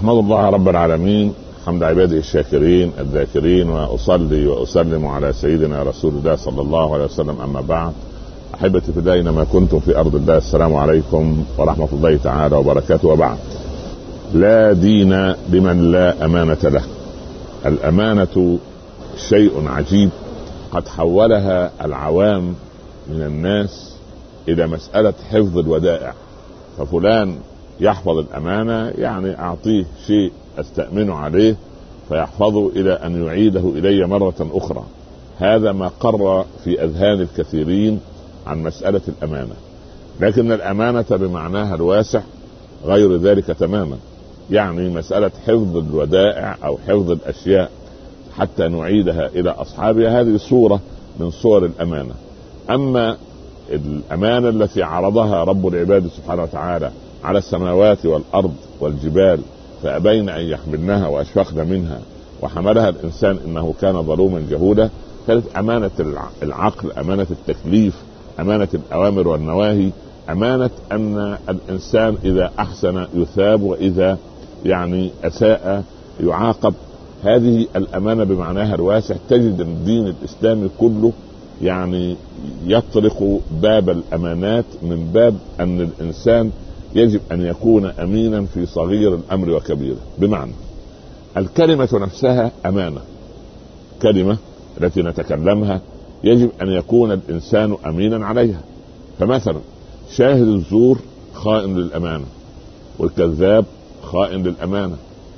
أحمد الله رب العالمين حمد عباده الشاكرين الذاكرين، وأصلي وأسلم على سيدنا رسول الله صلى الله عليه وسلم. أما بعد، أحبتي في الله أينما كنتم في أرض الله، السلام عليكم ورحمة الله تعالى وبركاته. وبعد، لا دين لمن لا أمانة له. الأمانة شيء عجيب قد حولها العوام من الناس إلى مسألة حفظ الودائع. ففلان يحفظ الأمانة، يعني أعطيه شيء أستأمنه عليه فيحفظه إلى أن يعيده إلي مرة أخرى. هذا ما قر في أذهان الكثيرين عن مسألة الأمانة، لكن الأمانة بمعناها الواسع غير ذلك تماما. يعني مسألة حفظ الودائع أو حفظ الأشياء حتى نعيدها إلى أصحابها، هذه صورة من صور الأمانة. أما الأمانة التي عرضها رب العباد سبحانه وتعالى على السماوات والأرض والجبال فأبين أن يحملنها وأشفقن منها وحملها الإنسان إنه كان ظلوما جهولا، كانت أمانة العقل، أمانة التكليف، أمانة الأوامر والنواهي، أمانة أن الإنسان إذا أحسن يثاب وإذا يعني أساء يعاقب. هذه الأمانة بمعناها الواسع. تجد الدين الإسلامي كله يعني يطرق باب الأمانات من باب أن الإنسان يجب أن يكون أمينا في صغير الأمر وكبيره. بمعنى الكلمة نفسها أمانة، كلمة التي نتكلمها يجب أن يكون الإنسان أمينا عليها. فمثلا شاهد الزور خائن للأمانة، والكذاب خائن للأمانة،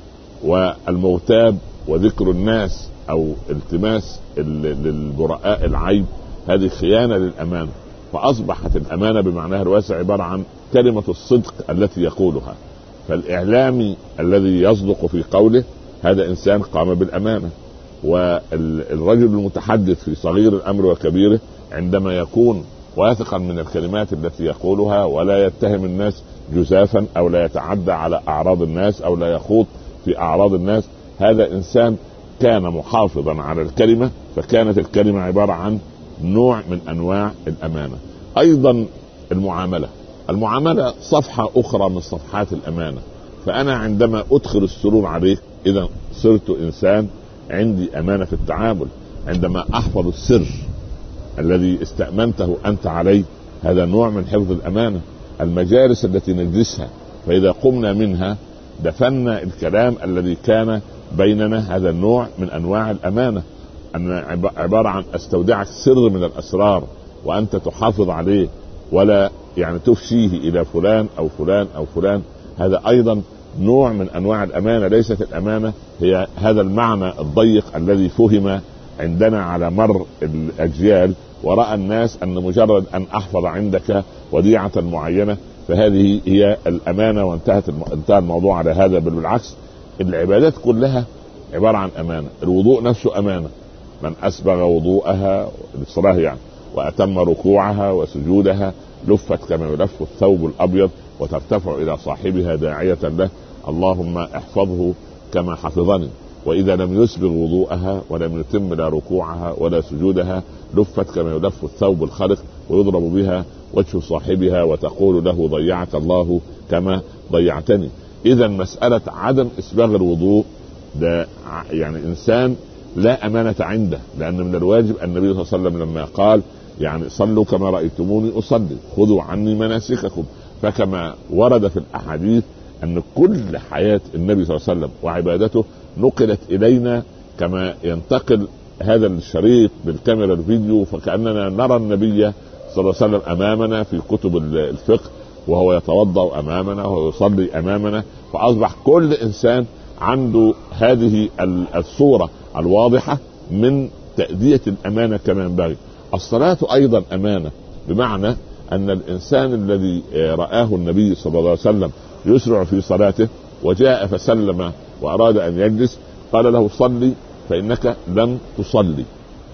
والمغتاب وذكر الناس أو التماس للبراء العيب هذه خيانة للأمانة. فأصبحت الأمانة بمعناها الواسع عبارة عن كلمة الصدق التي يقولها. فالإعلامي الذي يصدق في قوله هذا إنسان قام بالأمانة، والرجل المتحدث في صغير الأمر وكبيره عندما يكون واثقا من الكلمات التي يقولها ولا يتهم الناس جزافا أو لا يتعدى على أعراض الناس أو لا يخوض في أعراض الناس، هذا إنسان كان محافظا على الكلمة، فكانت الكلمة عبارة عن نوع من أنواع الأمانة. أيضا المعاملة صفحة أخرى من صفحات الأمانة. فأنا عندما أدخل السرور عليك إذا صرت إنسان عندي أمانة في التعامل. عندما أحفظ السر الذي استأمنته أنت عليه، هذا نوع من حفظ الأمانة. المجالس التي نجلسها فإذا قمنا منها دفنا الكلام الذي كان بيننا، هذا النوع من أنواع الأمانة. أن عبارة عن أستودعك سر من الأسرار وأنت تحافظ عليه ولا يعني تفشيه إلى فلان أو فلان أو فلان، هذا أيضا نوع من أنواع الأمانة. ليست الأمانة هي هذا المعنى الضيق الذي فهم عندنا على مر الأجيال، ورأى الناس أن مجرد أن أحفظ عندك وديعة معينة فهذه هي الأمانة وانتهى الموضوع على هذا. بل بالعكس، العبادات كلها عبارة عن أمانة. الوضوء نفسه أمانة، من أسبغ وضوءها للصلاة يعني وأتم ركوعها وسجودها لفت كما يلف الثوب الأبيض وترتفع إلى صاحبها داعية له اللهم احفظه كما حفظني. وإذا لم يسبغ وضوءها ولم يتم لا ركوعها ولا سجودها لفت كما يلف الثوب الخلق ويضرب بها وجه صاحبها وتقول له ضيعك الله كما ضيعتني. إذا مسألة عدم إسباغ الوضوء ده يعني إنسان لا أمانة عنده، لأن من الواجب النبي صلى الله عليه وسلم لما قال يعني صلوا كما رأيتموني أصلي خذوا عني مناسككم. فكما ورد في الأحاديث أن كل حياة النبي صلى الله عليه وسلم وعبادته نقلت إلينا كما ينتقل هذا الشريط بالكاميرا الفيديو، فكأننا نرى النبي صلى الله عليه وسلم أمامنا في كتب الفقه وهو يتوضأ أمامنا وهو يصلي أمامنا. فأصبح كل إنسان عنده هذه الصورة الواضحة من تأدية الأمانة كما ينبغي. الصلاة أيضا أمانة، بمعنى أن الإنسان الذي رآه النبي صلى الله عليه وسلم يسرع في صلاته وجاء فسلم وأراد أن يجلس قال له صلي فإنك لم تصلي.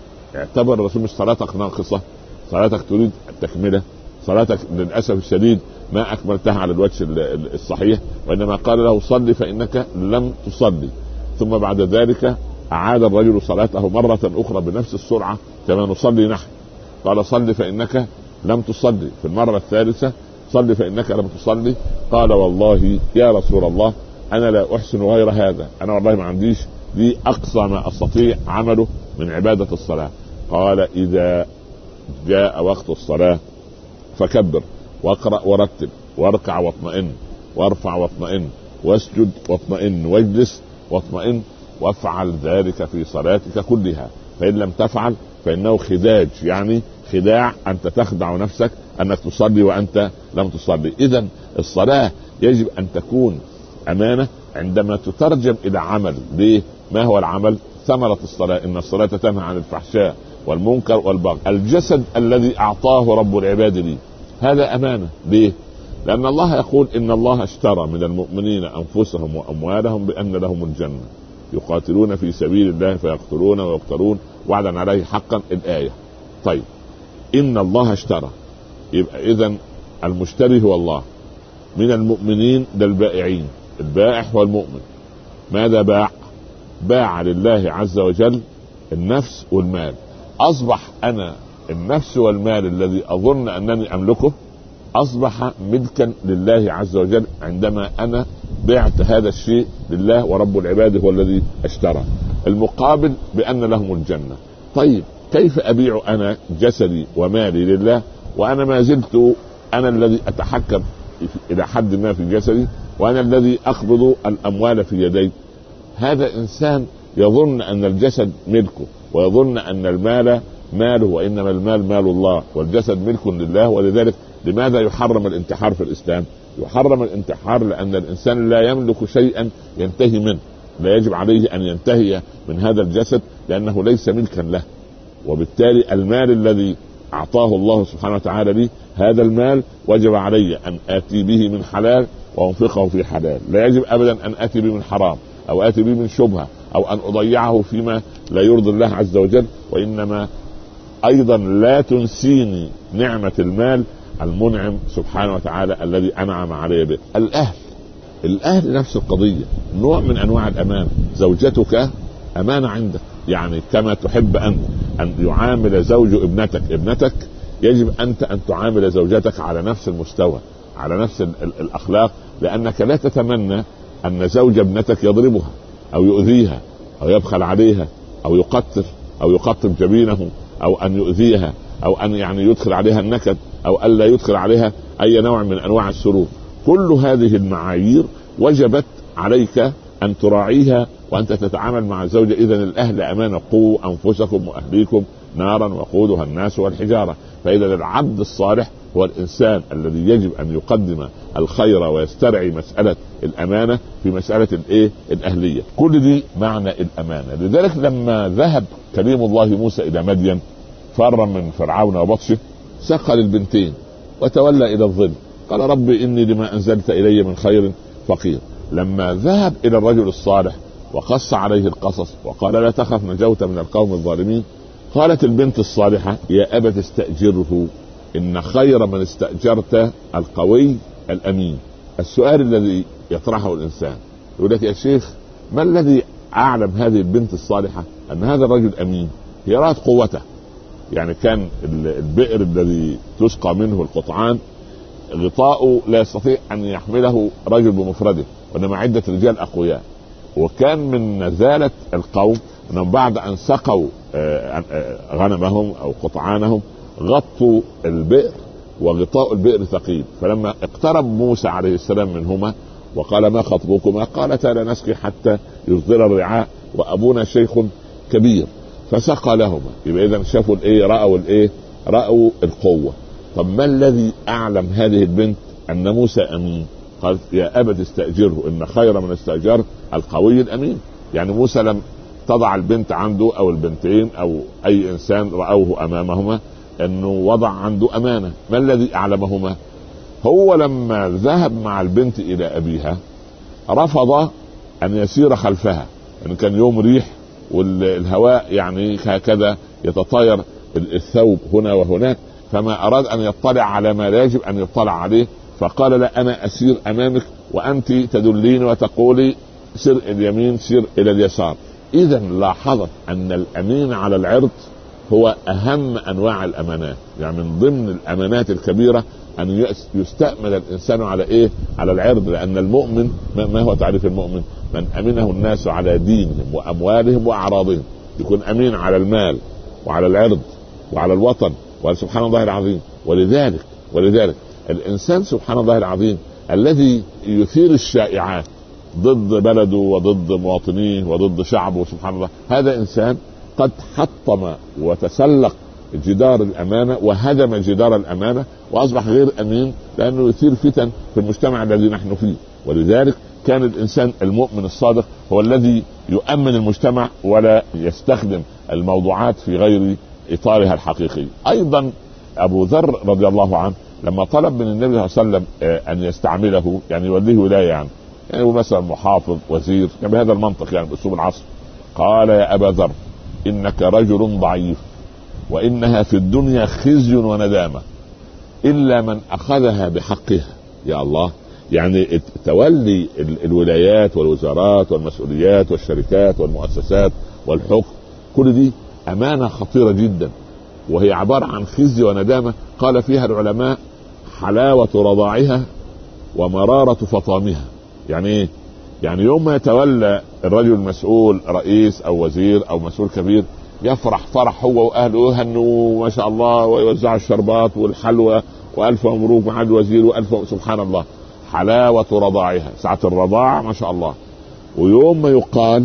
اعتبر الرسول مش صلاتك ناقصة، صلاتك تريد التكملة، صلاتك للأسف الشديد ما أكملتها على الوجه الصحيح، وإنما قال له صلي فإنك لم تصلي. ثم بعد ذلك أعاد الرجل صلاته مرة أخرى بنفس السرعة كما نصلي نحن، قال صلي فإنك لم تصلي. في المرة الثالثة صلي فإنك لم تصلي. قال والله يا رسول الله انا لا احسن غير هذا، انا والله ما عنديش، دي اقصى ما استطيع عمله من عبادة الصلاة. قال اذا جاء وقت الصلاة فكبر واقرأ ورتل واركع واطمئن وارفع واطمئن واسجد واطمئن واجلس واطمئن، وافعل ذلك في صلاتك كلها، فإن لم تفعل فإنه خداج، يعني خداع، أنت تخدع نفسك أنك تصلي وأنت لم تصلي. إذن الصلاة يجب أن تكون أمانة عندما تترجم إلى عمل. ليه؟ ما هو العمل؟ ثمرة الصلاة، إن الصلاة تنهى عن الفحشاء والمنكر والبغي. الجسد الذي أعطاه رب العباد لي هذا أمانة. ليه؟ لأن الله يقول إن الله اشترى من المؤمنين أنفسهم وأموالهم بأن لهم الجنة يقاتلون في سبيل الله فيقتلون ويقتلون وعدا عليه حقا. الآية. طيب إن الله اشترى، يبقى إذن المشتري هو الله. من المؤمنين ده البائعين، البائع هو المؤمن. ماذا باع؟ باع لله عز وجل النفس والمال. أصبح أنا النفس والمال الذي أظن أنني أملكه أصبح ملكا لله عز وجل عندما أنا بعت هذا الشيء لله، ورب العباد هو الذي اشترى. المقابل بأن لهم الجنة. طيب كيف أبيع أنا جسدي ومالي لله وأنا ما زلت أنا الذي أتحكم إلى حد ما في جسدي، وأنا الذي أقبض الأموال في يدي؟ هذا إنسان يظن أن الجسد ملكه ويظن أن المال ماله، وإنما المال مال الله والجسد ملك لله. ولذلك لماذا يحرم الانتحار في الإسلام؟ يحرم الانتحار لأن الإنسان لا يملك شيئا ينتهي منه، لا يجب عليه أن ينتهي من هذا الجسد لأنه ليس ملكا له. وبالتالي المال الذي أعطاه الله سبحانه وتعالى لي، هذا المال وجب علي أن آتي به من حلال وأنفقه في حلال، لا يجب أبدا أن آتي به من حرام أو آتي به من شبهة أو أن أضيعه فيما لا يرضي الله عز وجل. وإنما أيضا لا تنسيني نعمة المال المنعم سبحانه وتعالى الذي أنعم علي به. الأهل نفس القضية، نوع من أنواع الأمانة. زوجتك أمانة عندك، يعني كما تحب أن يعامل زوج ابنتك يجب أنت أن تعامل زوجتك على نفس المستوى، على نفس الأخلاق، لأنك لا تتمنى أن زوج ابنتك يضربها أو يؤذيها أو يبخل عليها أو يقطب جبينه أو أن يؤذيها أو أن يعني يدخل عليها النكد أو ألا يدخل عليها أي نوع من أنواع السرور. كل هذه المعايير وجبت عليك أن تراعيها وأنت تتعامل مع الزوجة. إذن الأهل أمانة. قوا أنفسكم وأهليكم نارا وقودها الناس والحجارة. فإذا العبد الصالح هو الإنسان الذي يجب أن يقدم الخير ويسترعي مسألة الأمانة في مسألة الأهلية. كل دي معنى الأمانة. لذلك لما ذهب كليم الله موسى إلى مدين فر من فرعون وبطشه، سقى للبنتين وتولى إلى الظل، قال رب إني لما أنزلت إلي من خير فقير. لما ذهب إلى الرجل الصالح وقص عليه القصص وقال لا تخف نجوت من القوم الظالمين، قالت البنت الصالحة يا أبت استأجره إن خير من استأجرت القوي الأمين. السؤال الذي يطرحه الإنسان يقول لك يا شيخ ما الذي أعلم هذه البنت الصالحة أن هذا الرجل أمين؟ هي رأت قوته، يعني كان البئر الذي تسقى منه القطعان غطاؤه لا يستطيع أن يحمله رجل بمفرده، وإنما عدة رجال أقوياء. وكان من نزالة القوم أنهم بعد أن سقوا غنمهم أو قطعانهم غطوا البئر وغطاء البئر ثقيل. فلما اقترب موسى عليه السلام منهما وقال ما خطبكما؟ قالتا لا نسقي حتى يصدر الرعاء وأبونا شيخ كبير، فسقى لهما. يبقى إذا شافوا رأوا القوة. طب ما الذي أعلم هذه البنت أن موسى أمين؟ قالت يا أبت استأجره إن خير من استأجر القوي الأمين. يعني موسى لم تضع البنت عنده أو البنتين أو أي إنسان رأوه أمامهما أنه وضع عنده أمانة. ما الذي أعلمهما؟ هو لما ذهب مع البنت إلى أبيها رفض أن يسير خلفها، يعني كان يوم ريح والهواء يعني هكذا يتطاير الثوب هنا وهناك، فما أراد أن يطلع على ما لا يجب أن يطلع عليه، فقال لا أنا أسير أمامك وأنت تدلين وتقولي سر اليمين سير إلى اليسار. إذا لاحظت أن الأمين على العرض هو أهم أنواع الأمانات. يعني من ضمن الأمانات الكبيرة ان يستأمن الانسان على ايه؟ على العرض. لان المؤمن ما هو تعريف المؤمن؟ من امنه الناس على دينهم واموالهم واعراضهم. يكون امين على المال وعلى العرض وعلى الوطن، وسبحان الله العظيم. ولذلك الانسان سبحان الله العظيم الذي يثير الشائعات ضد بلده وضد مواطنيه وضد شعبه، سبحان الله، هذا انسان قد حطم وتسلق جدار الامانه وهدم جدار الامانه واصبح غير امين، لانه يثير فتن في المجتمع الذي نحن فيه. ولذلك كان الانسان المؤمن الصادق هو الذي يؤمن المجتمع ولا يستخدم الموضوعات في غير اطارها الحقيقي. ايضا ابو ذر رضي الله عنه لما طلب من النبي صلى الله عليه وسلم ان يستعمله، يعني يوليه ولايه، يعني مثلا محافظ، وزير، يعني بهذا المنطق، يعني باسلوب العصر، قال: يا ابا ذر انك رجل ضعيف، وانها في الدنيا خزي وندامه الا من اخذها بحقها. يا الله، يعني تولي الولايات والوزارات والمسؤوليات والشركات والمؤسسات والحكم، كل دي امانه خطيره جدا، وهي عباره عن خزي وندامه. قال فيها العلماء: حلاوه رضاعها ومراره فطامها. يعني ايه؟ يعني يوم ما يتولى الرجل المسؤول، رئيس او وزير او مسؤول كبير، يفرح فرح هو واهله، يهنوا ما شاء الله ويوزعوا الشربات والحلوى والف مبروك مع الوزير والف، سبحان الله، حلاوه رضاعها، ساعه الرضاعه ما شاء الله. ويوم ما يقال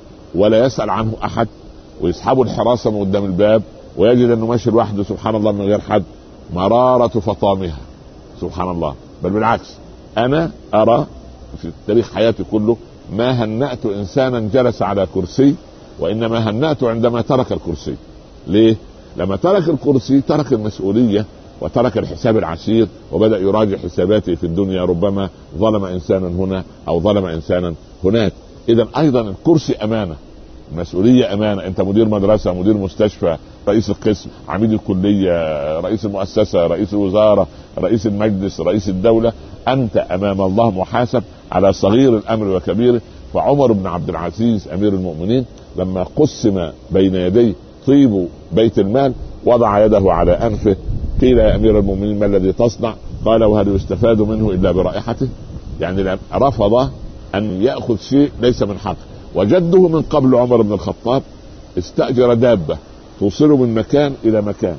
ولا يسأل عنه احد، ويسحبوا الحراسه من قدام الباب ويجد انه ماشي لوحده، سبحان الله، من غير حد، مراره فطامها، سبحان الله. بل بالعكس، انا ارى في تاريخ حياتي كله ما هنأت انسانا جلس على كرسي، وانما هنأته عندما ترك الكرسي. ليه؟ لما ترك الكرسي ترك المسؤولية وترك الحساب العسير، وبدأ يراجع حساباته في الدنيا، ربما ظلم انسانا هنا او ظلم انسانا هناك. اذا ايضا الكرسي امانة، المسؤولية امانة. انت مدير مدرسة، مدير مستشفى، رئيس القسم، عميد الكلية، رئيس المؤسسة، رئيس الوزارة، رئيس المجلس، رئيس الدولة، انت امام الله محاسب على صغير الامر وكبيره. فعمر بن عبد العزيز امير المؤمنين لما قسم بين يديه طيب بيت المال وضع يده على انفه. قيل: يا امير المؤمنين ما الذي تصنع؟ قال: وهل يستفاد منه الا برائحته؟ يعني رفض ان ياخذ شيء ليس من حقه. وجده من قبل عمر بن الخطاب استاجر دابه توصله من مكان الى مكان،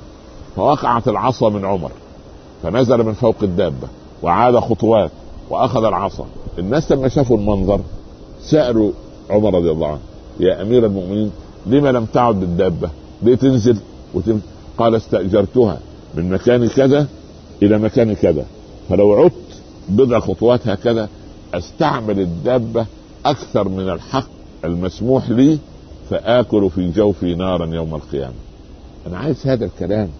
فوقعت العصا من عمر، فنزل من فوق الدابه وعاد خطوات واخذ العصا. الناس لما شافوا المنظر سألوا عمر رضي الله عنه: يا امير المؤمنين لما لم تعد بالدابة؟ ليه تنزل قال: استأجرتها من مكان كذا الى مكان كذا، فلو عدت بضع خطوات هكذا استعمل الدابة اكثر من الحق المسموح لي، فآكل في جوفي نارا يوم القيامة. انا عايز هذا الكلام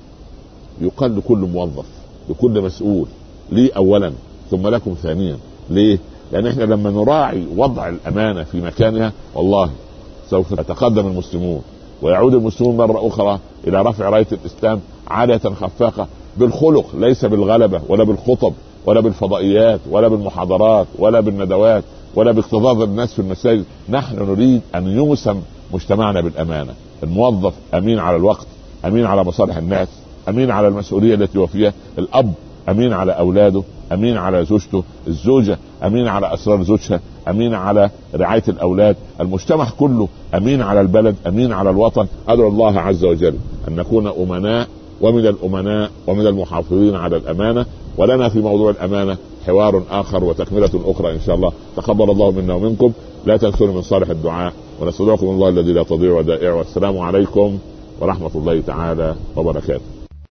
يقال لكل موظف، لكل مسؤول، لي اولا ثم لكم ثانيا. ليه؟ لان احنا لما نراعي وضع الامانه في مكانها والله سوف يتقدم المسلمون، ويعود المسلمون مره اخرى الى رفع رايه الاسلام عاليه خفاقه، بالخلق، ليس بالغلبه ولا بالخطب ولا بالفضائيات ولا بالمحاضرات ولا بالندوات ولا باكتظاظ الناس في المساجد. نحن نريد ان يوسم مجتمعنا بالامانه. الموظف امين على الوقت، امين على مصالح الناس، امين على المسؤوليه التي هو فيها. الاب امين على اولاده، امين على زوجته، الزوجه امين على اسرار زوجها، امين على رعايه الاولاد، المجتمع كله امين على البلد، امين على الوطن. ادعو الله عز وجل ان نكون امناء ومن الامناء ومن المحافظين على الامانه. ولنا في موضوع الامانه حوار اخر وتكمله اخرى ان شاء الله. تقبل الله منا ومنكم. لا تنسوا من صالح الدعاء، ونستودعكم الله الذي لا تضيع ودائعه. والسلام عليكم ورحمه الله تعالى وبركاته.